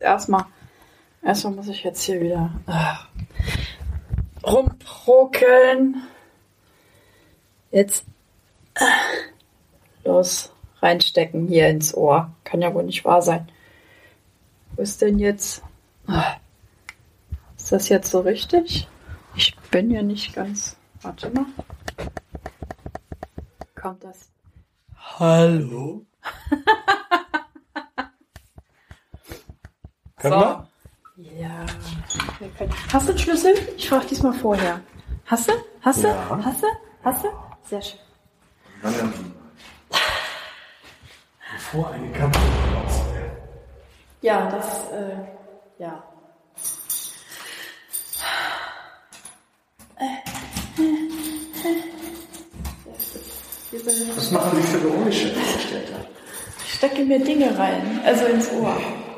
erstmal muss ich jetzt hier wieder rumprokeln. Jetzt los, reinstecken hier ins Ohr. Kann ja wohl nicht wahr sein. Wo ist denn jetzt? Ist das jetzt so richtig? Ich bin ja nicht ganz... Warte mal. Kommt das? Hallo? Können wir? Ja. Hast du den Schlüssel? Ich frage diesmal vorher. Hast du? Hast du? Ja. Hast du? Hast du? Sehr schön. Bevor eine Kampf wird. Ja, das, ja. Was machen die für Geräusche, gestellt hat? Ich stecke mir Dinge rein, also ins Ohr.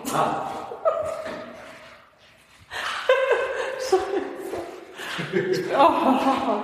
Oh.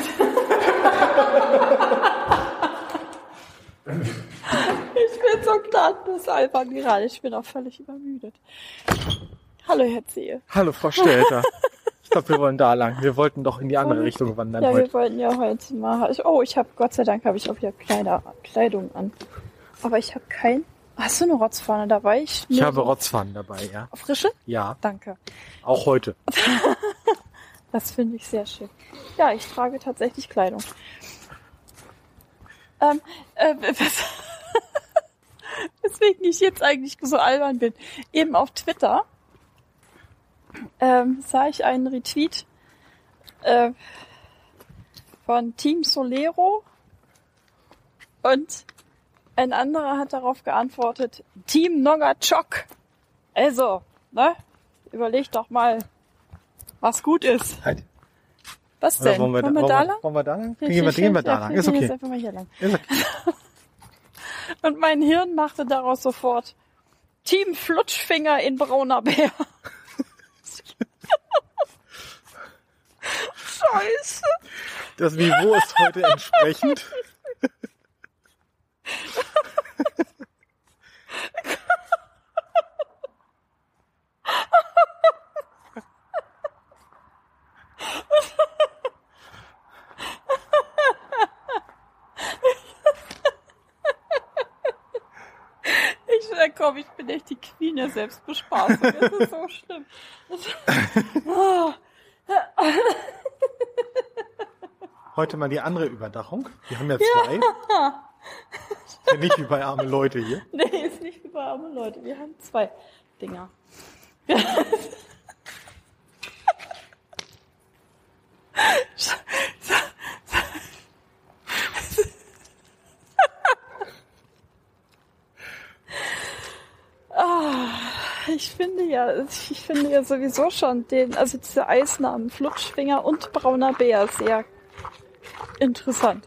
Ich bin so gnadenlos albern gerade. Ich bin auch völlig übermüdet. Hallo, Herr Zehe. Hallo, Frau Stelter. Ich glaube, wir wollen da lang. Wir wollten doch in die andere Richtung wandern Ja, heute. wir wollten ja heute mal... Gott sei Dank habe ich auch wieder Kleidung an. Aber ich habe kein... Hast du eine Rotzfahne dabei? Ich habe Rotzpfannen dabei, ja. Frische? Ja. Danke. Auch heute. Das finde ich sehr schön. Ja, ich trage tatsächlich Kleidung. Weswegen ich jetzt eigentlich so albern bin. Eben auf Twitter sah ich einen Retweet von Team Solero und ein anderer hat darauf geantwortet, Team Noggachok. Also, ne? Überleg doch mal, was gut ist. Halt. Was denn? Wollen wir da lang? Wollen wir da lang? Gehen wir da lang. Ist okay. Jetzt einfach mal hier lang. Ist okay. Und mein Hirn machte daraus sofort Team Flutschfinger in brauner Bär. Scheiße. Das Niveau ist heute entsprechend. Ich bin echt die Queen der Selbstbespaßung. Das ist so schlimm. Heute mal die andere Überdachung. Wir haben ja zwei. Ist ja nicht wie bei arme Leute hier. Nee, ist nicht wie bei arme Leute. Wir haben zwei Dinger. Ich finde ja sowieso schon diese Eisnamen Flutschfinger und brauner Bär sehr interessant.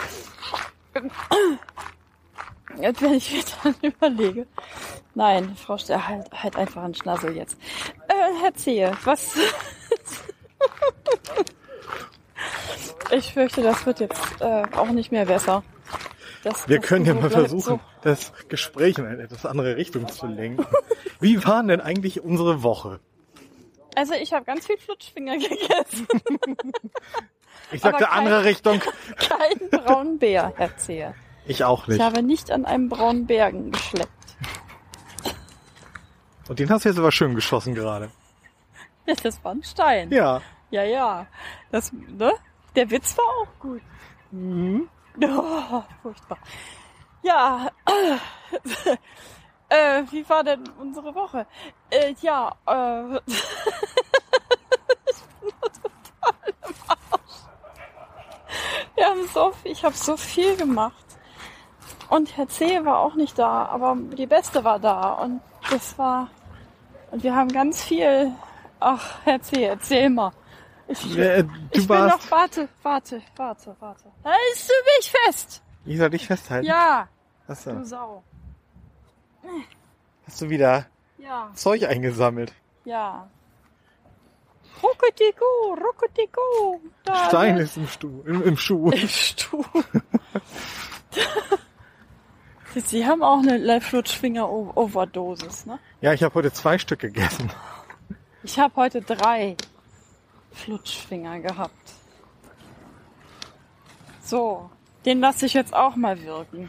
Jetzt, wenn ich mir dann überlege. Nein, Frau Stehr, halt einfach einen Schnassel jetzt. Herr Zehe, was? Ich fürchte, das wird jetzt auch nicht mehr besser. Wir können ja mal versuchen, das Gespräch in eine etwas andere Richtung zu lenken. Wie war denn eigentlich unsere Woche? Also ich habe ganz viel Flutschfinger gegessen. Ich sagte andere Richtung. Keinen braunen Bär, Herr Zehe. Ich auch nicht. Ich habe nicht an einem braunen Bären geschleppt. Und den hast du jetzt aber schön geschossen gerade. Ja, das war ein Stein. Ja. Ja. Das, ne? Der Witz war auch gut. Mhm. Oh, furchtbar. Ja, wie war denn unsere Woche? Ich bin total im Arsch. Ich habe so viel gemacht. Und Herr C. war auch nicht da, aber die Beste war da. Und wir haben ganz viel... Ach, Herr C., erzähl mal. Warte. Hältst du mich fest? Ich soll dich festhalten? Ja. Achso. Du Sau. Hast du wieder Ja. Zeug eingesammelt? Ja. Rucketiku. Stein ist im Schuh. Im Stuhl. Im Stuhl. Sie haben auch eine Flutschfinger-Overdosis, ne? Ja, ich habe heute 2 Stück gegessen. Ich habe heute 3 Flutschfinger gehabt. So, den lasse ich jetzt auch mal wirken.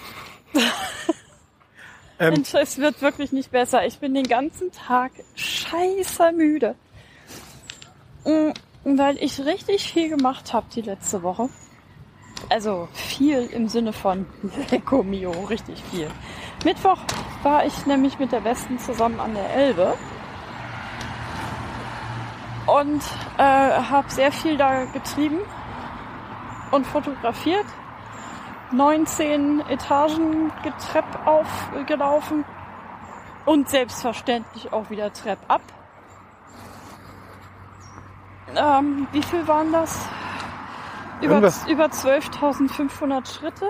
Es wird wirklich nicht besser. Ich bin den ganzen Tag scheiße müde. Weil ich richtig viel gemacht habe die letzte Woche. Also viel im Sinne von Lecco mio, richtig viel. Mittwoch war ich nämlich mit der Westen zusammen an der Elbe. Und habe sehr viel da getrieben und fotografiert. 19 Etagen Trepp aufgelaufen und selbstverständlich auch wieder Trepp ab. Wie viel waren das? Über 12.500 Schritte.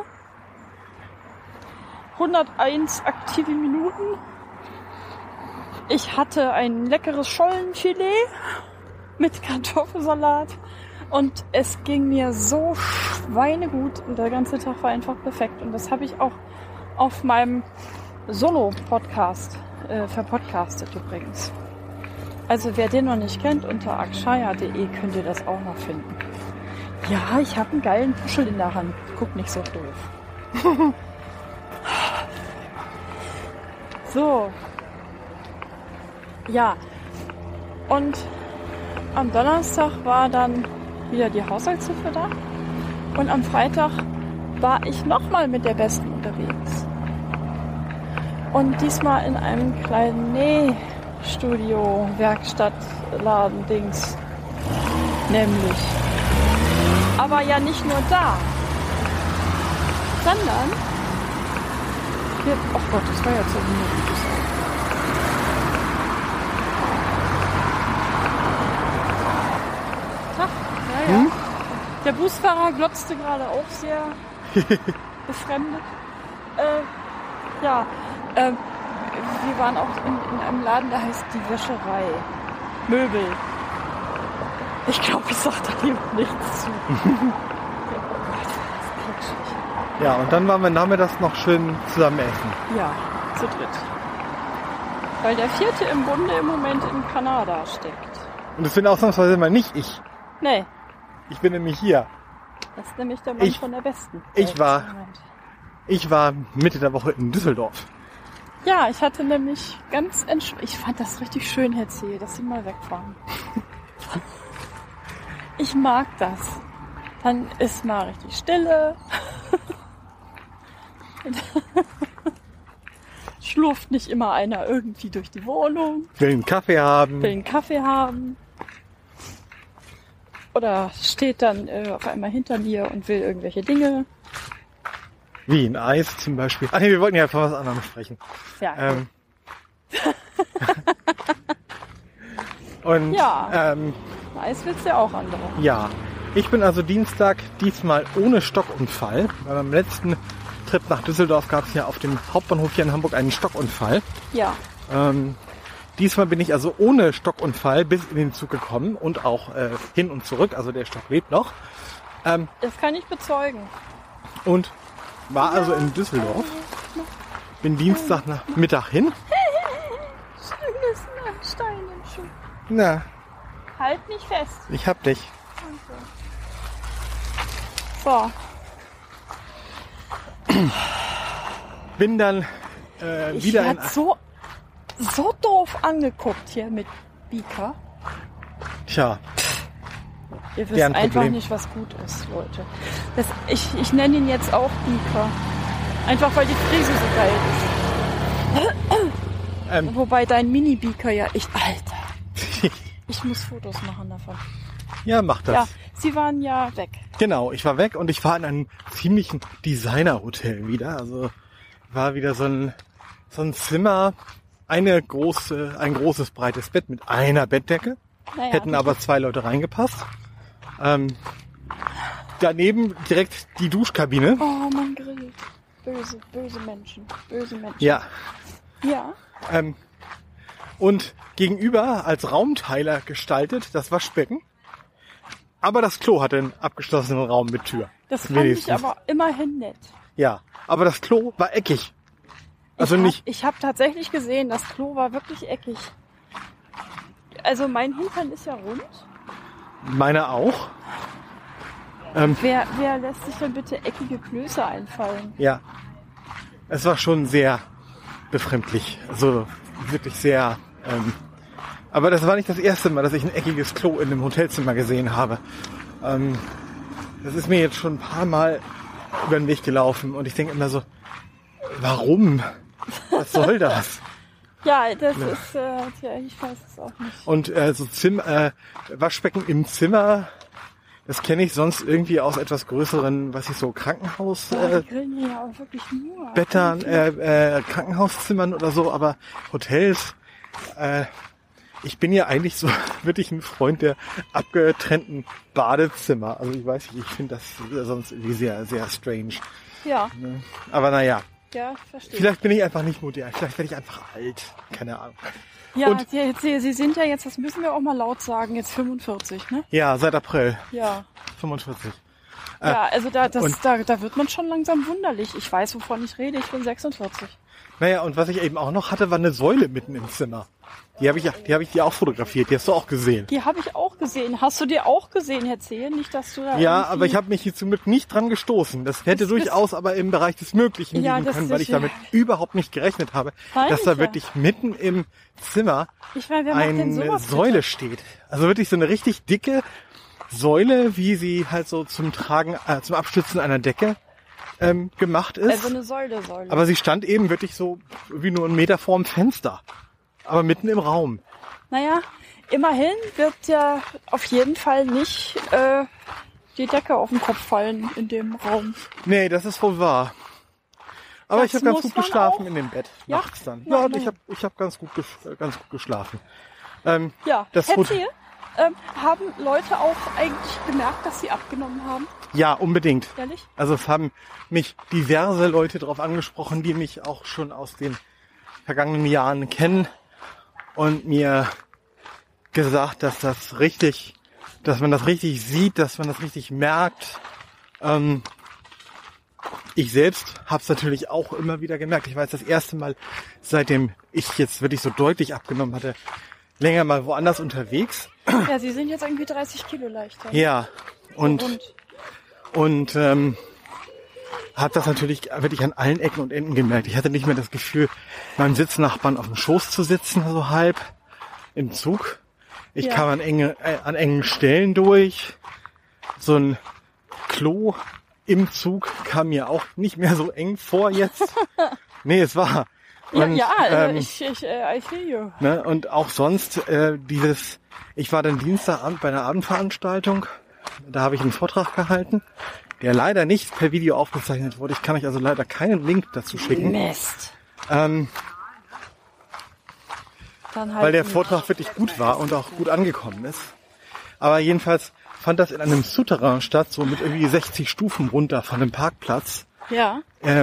101 aktive Minuten. Ich hatte ein leckeres Schollenfilet mit Kartoffelsalat. Und es ging mir so schweinegut und der ganze Tag war einfach perfekt. Und das habe ich auch auf meinem Solo-Podcast verpodcastet übrigens. Also wer den noch nicht kennt, unter akshaya.de könnt ihr das auch noch finden. Ja, ich habe einen geilen Puschel in der Hand. Guck nicht so doof. So. Ja. Und am Donnerstag war dann wieder die Haushaltshilfe da. Und am Freitag war ich nochmal mit der Besten unterwegs. Und diesmal in einem kleinen Nähstudio, Werkstattladen, Dings. Nämlich. Aber ja nicht nur da. Sondern hier, oh Gott, das war ja so ein Ja. Der Busfahrer glotzte gerade auch sehr befremdet. Wir waren auch in einem Laden, der heißt die Wäscherei. Möbel. Ich glaube, ich sag da lieber nichts zu. Ja, und dann waren wir nachmittags noch schön zusammen essen. Ja, zu dritt. Weil der 4. im Bunde im Moment in Kanada steckt. Und das bin ausnahmsweise mal nicht ich. Nee. Ich bin nämlich hier. Das ist nämlich der Mann von der Besten. Ich war Mitte der Woche in Düsseldorf. Ja, ich hatte nämlich ganz ich fand das richtig schön, Herr C., dass Sie mal wegfahren. Ich mag das. Dann ist mal richtig Stille. Schlurft nicht immer einer irgendwie durch die Wohnung. Will einen Kaffee haben. Oder steht dann auf einmal hinter mir und will irgendwelche Dinge. Wie ein Eis zum Beispiel. Ach nee, wir wollten ja von was anderem sprechen. Ja. Und ja. Eis willst du ja auch andere. Ja. Ich bin also Dienstag diesmal ohne Stockunfall. Weil beim letzten Trip nach Düsseldorf gab es ja auf dem Hauptbahnhof hier in Hamburg einen Stockunfall. Ja. Diesmal bin ich also ohne Stockunfall bis in den Zug gekommen und auch hin und zurück. Also der Stock lebt noch. Das kann ich bezeugen. Und war also in Düsseldorf. Bin Dienstag nach Mittag hin. Schönes Steinchen. Na. Halt mich fest. Ich hab dich. So. Bin dann wieder in... so doof angeguckt hier mit Bika. Tja. Ihr wisst einfach nicht, was gut ist, Leute. Ich nenne ihn jetzt auch Bika. Einfach weil die Frise so geil ist. Wobei dein Mini-Bika ja echt... Alter. Ich muss Fotos machen davon. Ja, mach das. Ja, Sie waren ja weg. Genau, ich war weg und ich war in einem ziemlichen Designer-Hotel wieder. Also war wieder so ein Zimmer, ein großes, breites Bett mit einer Bettdecke. Naja, hätten aber 2 Leute reingepasst. Daneben direkt die Duschkabine. Oh, mein Grill. Böse Menschen. Ja. Ja. Und gegenüber als Raumteiler gestaltet das Waschbecken. Aber das Klo hatte einen abgeschlossenen Raum mit Tür. Das fand ich aber immerhin nett. Ja, aber das Klo war eckig. Also Ich habe tatsächlich gesehen, das Klo war wirklich eckig. Also mein Hintern ist ja rund. Meine auch. Wer lässt sich denn bitte eckige Klöße einfallen? Ja. Es war schon sehr befremdlich. Also wirklich sehr. Aber das war nicht das erste Mal, dass ich ein eckiges Klo in einem Hotelzimmer gesehen habe. Das ist mir jetzt schon ein paar Mal über den Weg gelaufen und ich denke immer so, warum? Was soll das? Ja, das ist, ich weiß es auch nicht. Und so Waschbecken im Zimmer, das kenne ich sonst irgendwie aus etwas größeren, was ich so Krankenhaus, Die grillen hier ja auch wirklich nur. Bettern, Krankenhauszimmern oder so, aber Hotels, ich bin ja eigentlich so wirklich ein Freund der abgetrennten Badezimmer. Also ich weiß nicht, ich finde das sonst irgendwie sehr, sehr strange. Ja. Aber naja. Ja, ich verstehe. Vielleicht bin ich einfach nicht modern. Vielleicht werde ich einfach alt. Keine Ahnung. Ja, Und, Sie sind ja jetzt, das müssen wir auch mal laut sagen, jetzt 45, ne? ja, seit April. Ja. 45. Ja, also da wird man schon langsam wunderlich. Ich weiß, wovon ich rede. Ich bin 46. Naja, und was ich eben auch noch hatte, war eine Säule mitten im Zimmer. Die habe ich dir auch fotografiert. Die hast du auch gesehen. Die habe ich auch gesehen. Hast du dir auch gesehen, Herr Zehe? Nicht, dass du da Ja, aber ich habe mich hier zum Glück nicht dran gestoßen. Das hätte durchaus aber im Bereich des Möglichen liegen können, weil ich damit überhaupt nicht gerechnet habe, dass da wirklich mitten im Zimmer eine Säule steht. Also wirklich so eine richtig dicke Säule, wie sie halt so zum Abstützen einer Decke gemacht ist. Also eine Säule. Aber sie stand eben wirklich so wie nur 1 Meter vorm Fenster. Aber mitten im Raum. Naja, immerhin wird ja auf jeden Fall nicht die Decke auf den Kopf fallen in dem Raum. Nee, das ist wohl wahr. Aber Das ich habe ganz gut muss man geschlafen auch. in dem Bett Ja? nachts dann. Ja, Ja, nee. ich habe ganz gut geschlafen. Ja, Das Herr Hotel- Zehe, haben Leute auch eigentlich gemerkt, dass sie abgenommen haben? Ja, unbedingt. Ehrlich? Also es haben mich diverse Leute darauf angesprochen, die mich auch schon aus den vergangenen Jahren kennen und mir gesagt, dass man das richtig sieht, dass man das richtig merkt. Ich selbst habe es natürlich auch immer wieder gemerkt. Ich war jetzt das erste Mal, seitdem ich jetzt wirklich so deutlich abgenommen hatte, länger mal woanders unterwegs. Ja, Sie sind jetzt irgendwie 30 Kilo leichter. Ja, und habe das natürlich wirklich an allen Ecken und Enden gemerkt. Ich hatte nicht mehr das Gefühl, meinem Sitznachbarn auf dem Schoß zu sitzen, so halb im Zug. Ich kam an engen Stellen durch. So ein Klo im Zug kam mir auch nicht mehr so eng vor jetzt. Nee, es war. Und, I feel you. Ne, und auch sonst ich war dann Dienstagabend bei einer Abendveranstaltung. Da habe ich einen Vortrag gehalten, der leider nicht per Video aufgezeichnet wurde. Ich kann euch also leider keinen Link dazu schicken. Mist. Weil der nicht. Vortrag wirklich gut war und auch gut angekommen ist. Aber jedenfalls fand das in einem Souterrain statt, so mit irgendwie 60 Stufen runter von dem Parkplatz. Ja.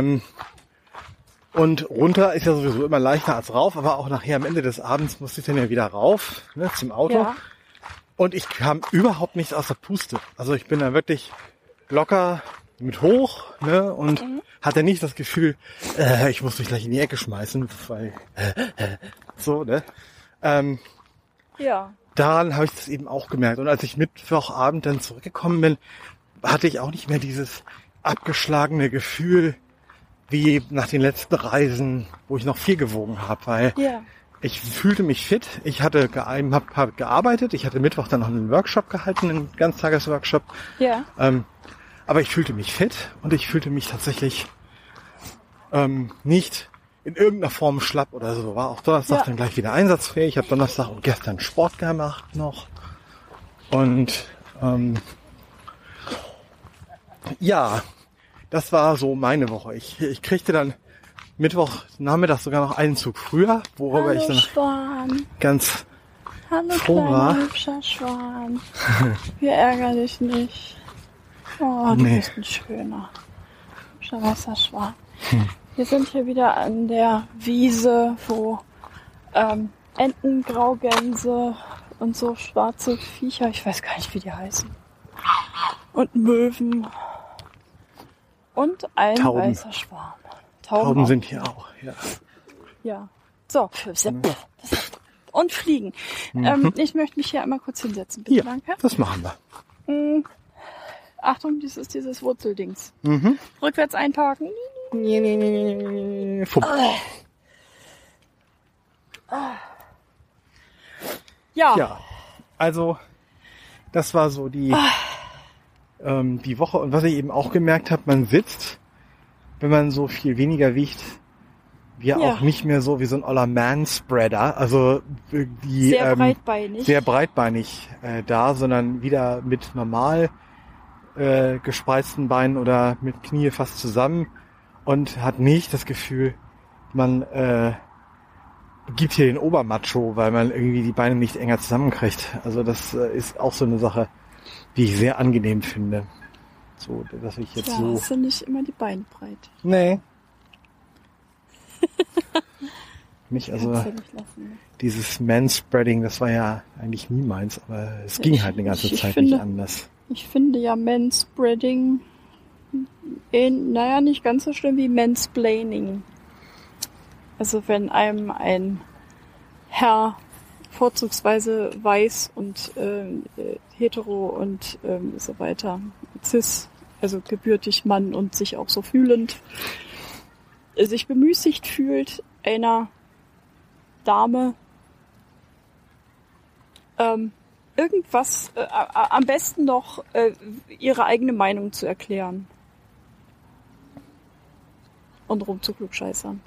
Und runter ist ja sowieso immer leichter als rauf, aber auch nachher am Ende des Abends musste ich dann ja wieder rauf, ne, zum Auto. Ja. Und ich kam überhaupt nicht aus der Puste. Also ich bin da wirklich locker mit hoch, ne, und hatte nicht das Gefühl, ich muss mich gleich in die Ecke schmeißen, weil so, ne. Ja. Daran habe ich das eben auch gemerkt. Und als ich Mittwochabend dann zurückgekommen bin, hatte ich auch nicht mehr dieses abgeschlagene Gefühl wie nach den letzten Reisen, wo ich noch viel gewogen habe, weil ich fühlte mich fit. Ich hatte hab gearbeitet. Ich hatte Mittwoch dann noch einen Workshop gehalten, einen Ganztagesworkshop. Ja. Aber ich fühlte mich fit und ich fühlte mich tatsächlich nicht in irgendeiner Form schlapp oder so. War auch Donnerstag dann gleich wieder einsatzfähig. Ich habe Donnerstag und gestern Sport gemacht noch. Und ja, das war so meine Woche. Ich kriegte dann Mittwochnachmittag sogar noch einen Zug früher, worüber ich dann Schwan. ganz Hallo, froh war. hübscher Schwan. Wir ärgern dich nicht. Oh, du bist ein schöner, hübscher weißer Schwan. Wir sind hier wieder an der Wiese, wo Enten, Graugänse und so schwarze Viecher, ich weiß gar nicht, wie die heißen, und Möwen Und ein Tauben. weißer Schwarm. Tauben auch. sind hier auch, ja. Ja. So. Und Fliegen. Ich möchte mich hier einmal kurz hinsetzen, bitte. Ja, Danke. das machen wir. Achtung, das ist dieses Wurzeldings. Mhm. Rückwärts einparken. Fupp. Ja. Ja, also das war so die Woche. Und was ich eben auch gemerkt habe, man sitzt, wenn man so viel weniger wiegt, Ja. auch nicht mehr so wie so ein oller Manspreader, also die Sehr breitbeinig. sehr breitbeinig da, sondern wieder mit normal gespreizten Beinen oder mit Knie fast zusammen und hat nicht das Gefühl, man gibt hier den Obermacho, weil man irgendwie die Beine nicht enger zusammenkriegt. Also das ist auch so eine Sache, die ich sehr angenehm finde. So, dass ich jetzt so... hast du nicht immer die Beine breit. Nee. Nicht, also Kannst du nicht lassen, ne? dieses Manspreading, das war ja eigentlich nie meins, aber es ging halt eine ganze ich Zeit finde- nicht anders. Ich finde ja Manspreading nicht ganz so schlimm wie Mansplaining. Also wenn einem ein Herr vorzugsweise weiß und hetero und so weiter, cis, also gebürtig Mann und sich auch so fühlend, sich bemüßigt fühlt, einer Dame irgendwas, am besten noch ihre eigene Meinung zu erklären. Und rumzuklugscheißern.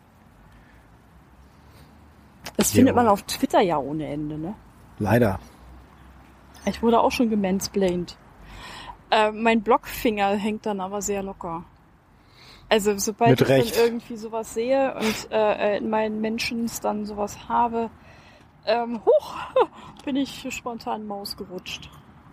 Das findet man auf Twitter ja ohne Ende, ne? Leider. Ich wurde auch schon gemansplained. Mein Blockfinger hängt dann aber sehr locker. Also sobald Mit ich Recht. dann irgendwie sowas sehe und in meinen Mentions dann sowas habe, bin ich spontan Maus gerutscht.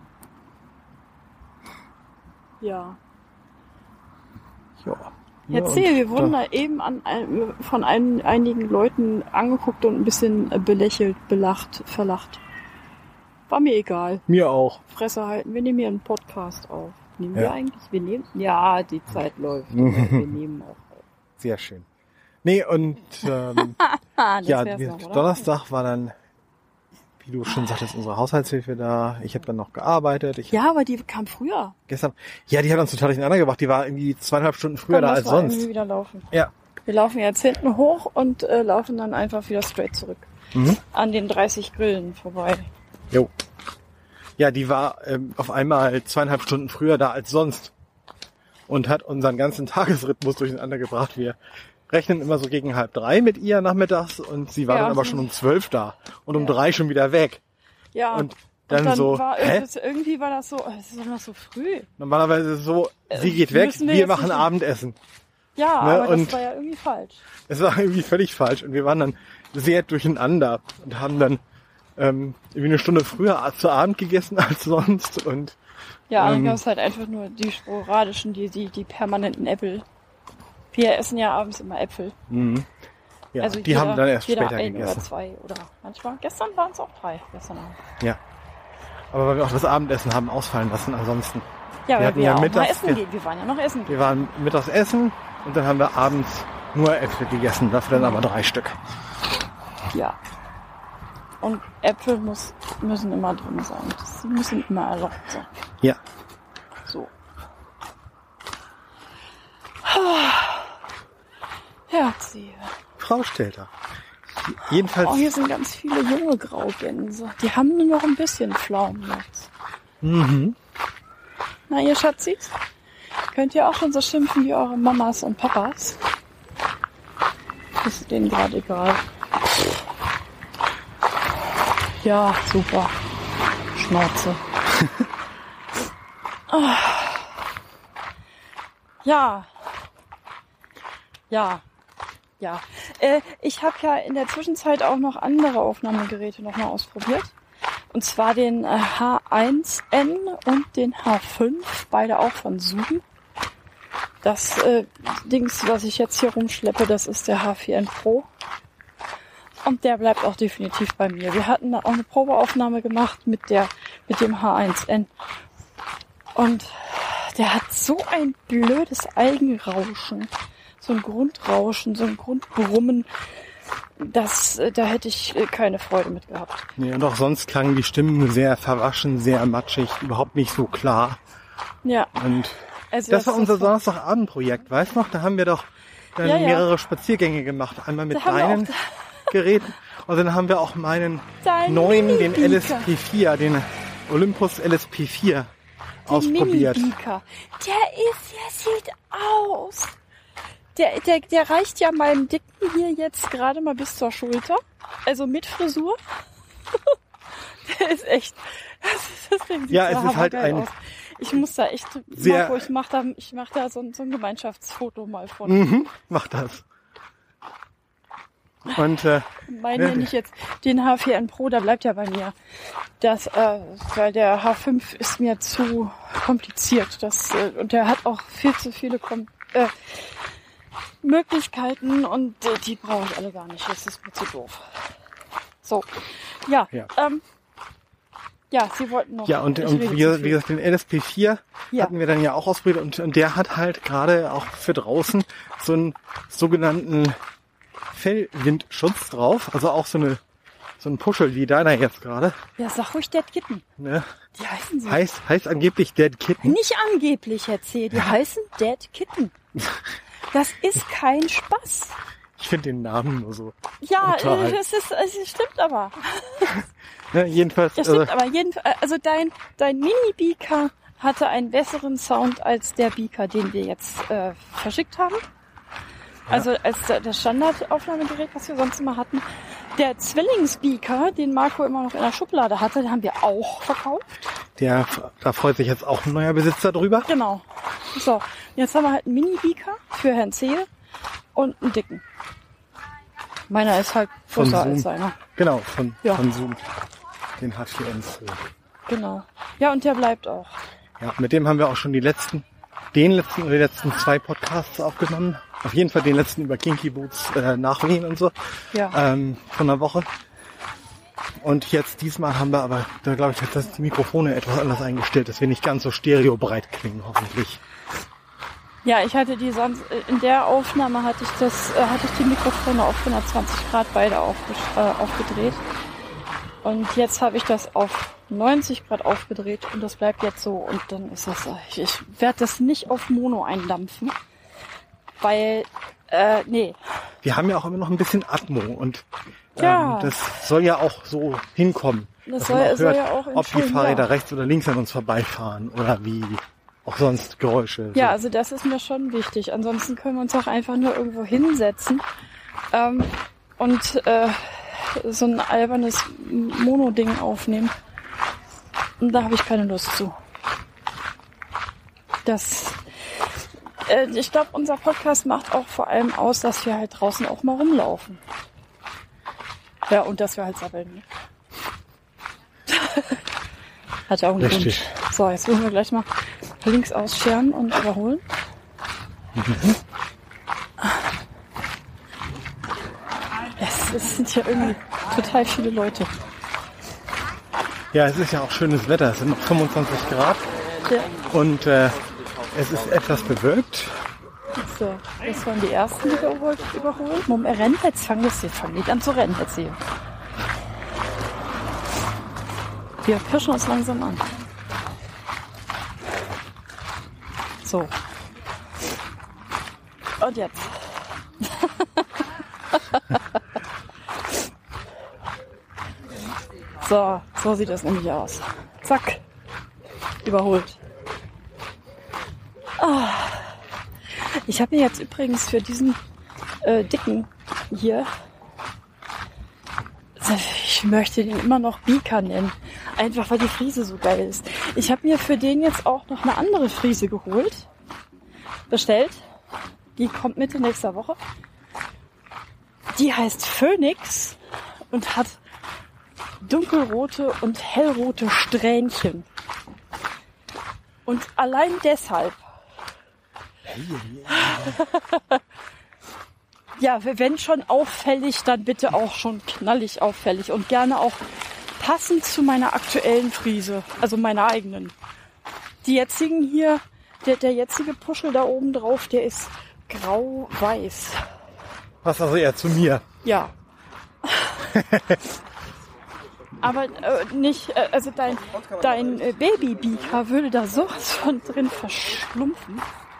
Ja. Ja. Erzähl, wir wurden da, da eben von einigen Leuten angeguckt und ein bisschen belächelt, belacht, verlacht. War mir egal. mir auch. Fresse halten, wir nehmen hier einen Podcast auf. Nehmen Ja. wir eigentlich? Wir nehmen? Ja, die Zeit läuft. Wir nehmen auch auf. Sehr schön. Nee, und Das ja, wär's noch, oder? Donnerstag war dann, wie du schon sagtest, unsere Haushaltshilfe da. Ich habe dann noch gearbeitet. Ja, aber die kam früher. Gestern, ja, die hat uns total durcheinander gebracht. Die war irgendwie 2,5 Stunden früher Komm, da lass als mal sonst. irgendwie wieder laufen. Ja. Wir laufen jetzt hinten hoch und laufen dann einfach wieder straight zurück. Mhm. An den 30 Grillen vorbei. Jo. Ja, die war auf einmal 2,5 Stunden früher da als sonst und hat unseren ganzen Tagesrhythmus durcheinander gebracht. Wir rechnen immer so gegen 2:30 mit ihr nachmittags und sie war Ja, dann aber so- schon um 12 da und um Ja. 3 schon wieder weg. Ja. Und dann so, war hä? irgendwie war das so, es ist doch noch so früh. Normalerweise so, sie geht weg, müssen wir wir jetzt machen nicht- Abendessen. Ja, Ne, aber und- das war ja irgendwie falsch. Es war irgendwie völlig falsch und wir waren dann sehr durcheinander und haben dann irgendwie eine Stunde früher zu Abend gegessen als sonst und Ja, dann gab es halt einfach nur die sporadischen, die permanenten Äpfel. Wir essen ja abends immer Äpfel. ja, Also die haben dann erst jeder später ein gegessen. oder zwei oder manchmal. Gestern waren es auch 3. Gestern Abend. Ja. Aber weil wir auch das Abendessen haben ausfallen lassen ansonsten. Ja, weil hatten wir ja ja auch mal mittags essen gehen. Wir waren ja noch essen gehen. Wir waren mittags essen und dann haben wir abends nur Äpfel gegessen, dafür dann aber 3 Stück. Ja. Und Äpfel müssen immer drin sein. Sie müssen immer erlaubt sein. Ja. So. Herzliche. Frau Stelter. Jedenfalls, Oh, hier sind ganz viele junge Graugänse. Die haben nur noch ein bisschen Pflaumen jetzt. Na, ihr Schatzis? Könnt ihr auch schon so schimpfen wie eure Mamas und Papas? Ist denen gerade egal. Ja, super. Schnauze. Ah. Ja. Ja. Ja. Ich habe ja in der Zwischenzeit auch noch andere Aufnahmegeräte nochmal ausprobiert. Und zwar den H1N und den H5, beide auch von Zoom. Das Dings, was ich jetzt hier rumschleppe, das ist der H4N Pro. Und der bleibt auch definitiv bei mir. Wir hatten da auch eine Probeaufnahme gemacht mit dem H1N. Und der hat so ein blödes Eigenrauschen. So ein Grundrauschen, so ein Grundbrummen. Da hätte ich keine Freude mit gehabt. Nee, und auch sonst klangen die Stimmen sehr verwaschen, sehr matschig, überhaupt nicht so klar. Ja. Und also das war unser Donnerstagabendprojekt, weißt du noch? Da haben wir doch dann mehrere Spaziergänge gemacht. Einmal mit deinen Geräten und dann haben wir auch meinen neuen, den LSP4, den Olympus LSP4 ausprobiert. Mini-Beaker. Der sieht aus. Der reicht ja meinem Dicken hier jetzt gerade mal bis zur Schulter. Also mit Frisur. Der ist echt. Das sieht ja, es ist halt ein. Aus. Ich muss da echt. Sehr, Marco, ich mach da so ein Gemeinschaftsfoto mal von. Mach das. Und nenne ich jetzt den H4N Pro, der bleibt ja bei mir. Weil der H5 ist mir zu kompliziert. Und der hat auch viel zu viele Möglichkeiten und die brauche ich alle gar nicht. Das ist mir zu doof. So, ja. Sie wollten noch. Ja, und wie gesagt, den LSP4 hatten wir dann ja auch ausprobiert und der hat halt gerade auch für draußen so einen sogenannten Fellwindschutz drauf. Also auch so ein Puschel wie deiner jetzt gerade. Ja, sag ruhig Dead Kitten. Ne? Die heißen so. Heißt angeblich Dead Kitten. Nicht angeblich, erzähl. Die heißen Dead Kitten. Das ist kein Spaß. Ich finde den Namen nur so. Ja, es stimmt aber. Ne, jedenfalls. Ja, stimmt aber. Also dein Mini-Beaker hatte einen besseren Sound als der Beaker, den wir jetzt verschickt haben. Ja. Also als das Standardaufnahmegerät, was wir sonst immer hatten. Der Zwillingsbeaker, den Marco immer noch in der Schublade hatte, den haben wir auch verkauft. Da freut sich jetzt auch ein neuer Besitzer drüber. Genau. So, jetzt haben wir halt einen Mini-Beaker für Herrn Zehe und einen dicken. Meiner ist halt größer als seiner. Genau, von Zoom. Den H4N Pro. Genau. Ja, und der bleibt auch. Ja, mit dem haben wir auch schon die letzten 2 Podcasts aufgenommen. Auf jeden Fall den letzten über Kinky Boots nachwehen und so. Ja. Von der Woche. Und jetzt diesmal haben wir aber, da glaube ich, dass die Mikrofone etwas anders eingestellt, dass wir nicht ganz so stereobreit klingen, hoffentlich. Ja, ich hatte die sonst, in der Aufnahme hatte ich die Mikrofone auf 120 Grad beide aufgedreht. Und jetzt habe ich das auf 90 Grad aufgedreht und das bleibt jetzt so. Und dann ist das, ich werde das nicht auf Mono eindampfen, weil, nee. Wir haben ja auch immer noch ein bisschen Atmo und das soll ja auch so hinkommen. Das soll ja auch ob die Fahrräder rechts oder links an uns vorbeifahren oder wie auch sonst Geräusche. Ja, also das ist mir schon wichtig. Ansonsten können wir uns auch einfach nur irgendwo hinsetzen und so ein albernes Mono-Ding aufnehmen. Und da habe ich keine Lust zu. Ich glaube, unser Podcast macht auch vor allem aus, dass wir halt draußen auch mal rumlaufen. Ja, und dass wir halt sabbeln. Hat ja auch einen Grund. So, jetzt müssen wir gleich mal links ausscheren und überholen. Mhm. Es sind hier irgendwie total viele Leute. Ja, es ist ja auch schönes Wetter. Es sind noch 25 Grad. Ja. Und es ist etwas bewölkt. So, das waren die ersten, die wir überholen. Er rennt jetzt, fangen nicht an zu rennen jetzt hier. Wir pirschen uns langsam an. So. Und jetzt. So sieht das nämlich aus. Zack. Überholt. Ich habe mir jetzt übrigens für diesen dicken hier, ich möchte den immer noch Beaker nennen, einfach weil die Frise so geil ist. Ich habe mir für den jetzt auch noch eine andere Frise bestellt. Die kommt Mitte nächster Woche. Die heißt Phoenix und hat dunkelrote und hellrote Strähnchen. Und allein deshalb. Ja, wenn schon auffällig, dann bitte auch schon knallig auffällig und gerne auch passend zu meiner aktuellen Frise, also meiner eigenen. Die jetzigen hier Der jetzige Puschel da oben drauf, der ist grau-weiß. Passt also eher zu mir. Ja. Aber nicht, also dein Babybieker würde da sowas von drin verschlumpfen.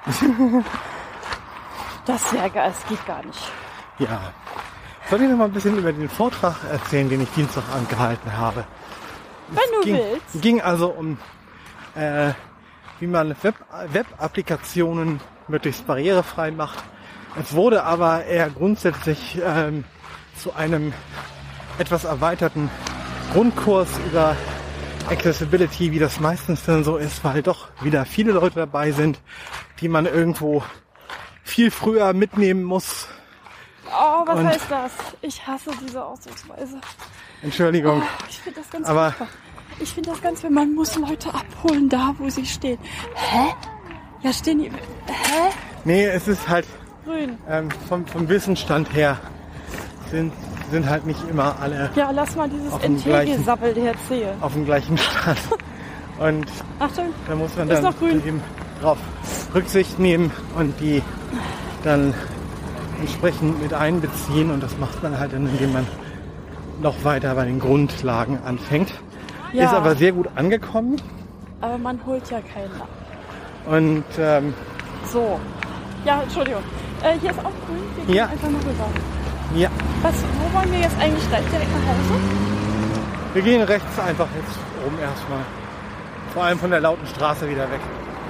Das wäre geil, es geht gar nicht. Ja. Soll ich noch mal ein bisschen über den Vortrag erzählen, den ich Dienstag gehalten habe? Wenn du willst. Es ging also um, wie man Web-Applikationen möglichst barrierefrei macht. Es wurde aber eher grundsätzlich zu einem etwas erweiterten Grundkurs über Accessibility, wie das meistens dann so ist, weil doch wieder viele Leute dabei sind, die man irgendwo viel früher mitnehmen muss. Oh, was heißt das? Ich hasse diese Ausdrucksweise. Entschuldigung. Oh, ich finde das ganz furchtbar. Ich finde das ganz, wenn man muss Leute abholen, da wo sie stehen. Hä? Ja, stehen die... Hä? Nee, es ist halt Grün. Vom Wissensstand her sind halt nicht immer alle Ja, lass mal dieses auf dem NT-Gesabbel erzählen. auf dem gleichen Stand. Und Achtung, da muss man ist dann noch grün. eben drauf Rücksicht nehmen und die dann entsprechend mit einbeziehen. Und das macht man halt dann, indem man noch weiter bei den Grundlagen anfängt. Ja. Ist aber sehr gut angekommen. Aber man holt ja keinen ab. Und So. Ja, Entschuldigung. Hier ist auch grün. Wir gehen Ja. einfach mal rüber. ja, Wo wollen wir jetzt eigentlich gleich direkt nach Hause? wir gehen rechts einfach jetzt oben erstmal. Vor allem von der lauten Straße wieder weg.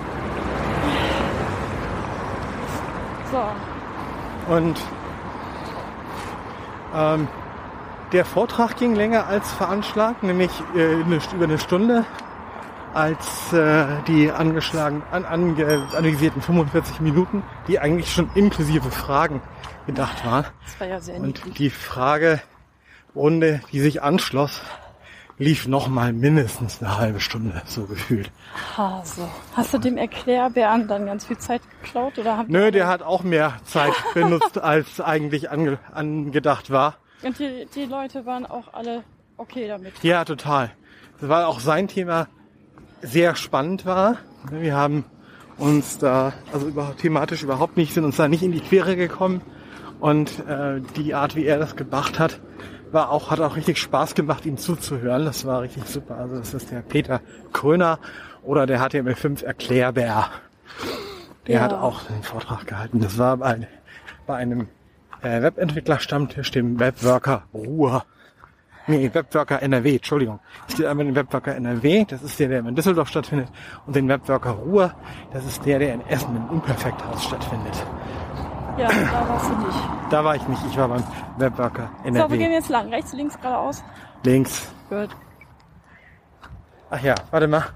So. Und der Vortrag ging länger als veranschlagt, nämlich über eine Stunde, als die anvisierten 45 Minuten, die eigentlich schon inklusive Fragen gedacht waren. Das war ja sehr niedlich. Und die Fragerunde, die sich anschloss, lief noch mal mindestens eine halbe Stunde, so gefühlt. So. Hast du dem Erklärbären dann ganz viel Zeit geklaut? Oder Nö, der hat auch mehr Zeit benutzt, als eigentlich angedacht war. Und die Leute waren auch alle okay damit. Ja, total. Das war auch sein Thema sehr spannend war. Wir haben uns da, also thematisch überhaupt nicht, sind uns da nicht in die Quere gekommen. Und die Art, wie er das gemacht hat, hat auch richtig Spaß gemacht, ihm zuzuhören. Das war richtig super. Also das ist der Peter Kröner oder der HTML5 Erklärbär. Der hat auch einen Vortrag gehalten. Das war bei einem Webentwickler-Stammtisch, dem Webworker Ruhr. Nee, Webworker NRW, Entschuldigung. Es gibt einmal den Webworker NRW, das ist der in Düsseldorf stattfindet. Und den Webworker Ruhr, das ist der in Essen im Unperfekthaus stattfindet. Ja, da warst du nicht. Da war ich nicht, ich war beim Webworker NRW. So, wir gehen jetzt lang. Rechts, links, geradeaus. Links. Gut. Ach ja, warte mal.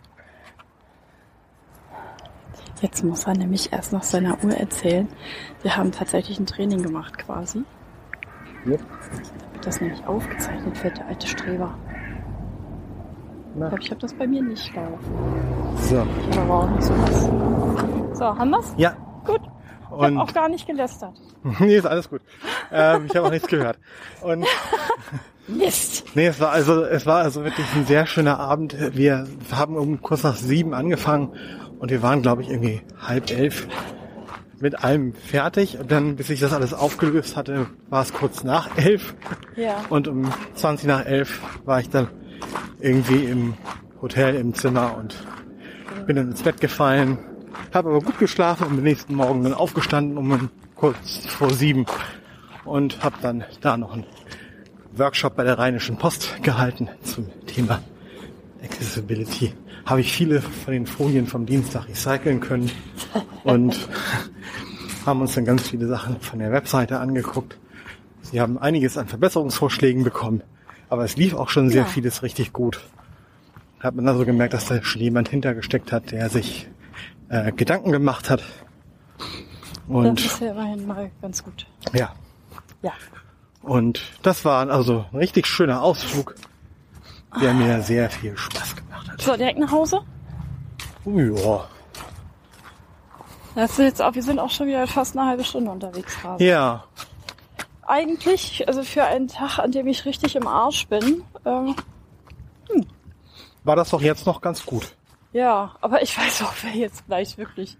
Jetzt muss er nämlich erst nach seiner Uhr erzählen. Wir haben tatsächlich ein Training gemacht quasi. Ja. Wird das nämlich aufgezeichnet wird, der alte Streber. Na. Ich habe das bei mir nicht laufen. So. Ich habe aber auch nicht sowas. So, haben wir's? Ja. Gut. Ich habe auch gar nicht gelästert. Nee, ist alles gut. Ich habe auch nichts gehört. Und Mist! nee, es war also wirklich ein sehr schöner Abend. Wir haben um kurz nach 7 angefangen und wir waren, glaube ich, irgendwie 10:30 mit allem fertig. Und dann, bis ich das alles aufgelöst hatte, war es kurz nach 11. Ja. Und um 20 nach 11 war ich dann irgendwie im Hotel im Zimmer und bin dann ins Bett gefallen. Habe aber gut geschlafen und am nächsten Morgen dann aufgestanden um kurz vor 7 und habe dann da noch einen Workshop bei der Rheinischen Post gehalten zum Thema Accessibility. Habe ich viele von den Folien vom Dienstag recyceln können und haben uns dann ganz viele Sachen von der Webseite angeguckt. Sie haben einiges an Verbesserungsvorschlägen bekommen, aber es lief auch schon sehr vieles richtig gut. Hat man also gemerkt, dass da schon jemand hintergesteckt hat, der sich Gedanken gemacht hat. Und das ist ja immerhin mal ganz gut. ja. Ja. Und das war also ein richtig schöner Ausflug, der mir sehr viel Spaß gemacht hat. So, direkt nach Hause? Ja. Das ist jetzt auch, wir sind auch schon wieder fast eine halbe Stunde unterwegs gerade. Ja. Eigentlich, also für einen Tag, an dem ich richtig im Arsch bin, War das doch jetzt noch ganz gut. Ja, aber ich weiß auch, wer jetzt gleich wirklich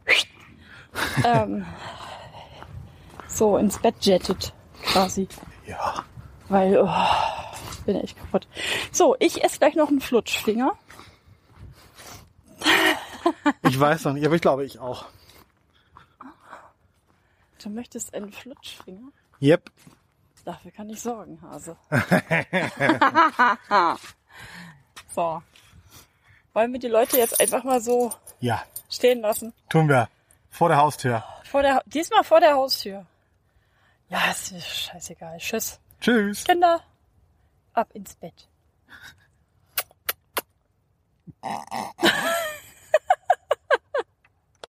so ins Bett jettet, quasi. Ja. Weil, bin echt kaputt. So, ich esse gleich noch einen Flutschfinger. Ich weiß noch nicht, aber ich glaube, ich auch. Du möchtest einen Flutschfinger? Yep. Dafür kann ich sorgen, Hase. So. Wollen wir die Leute jetzt einfach mal so Ja, stehen lassen? tun wir. Vor der Haustür. Diesmal vor der Haustür. Ja, ist mir scheißegal. Tschüss. Tschüss. Kinder, ab ins Bett.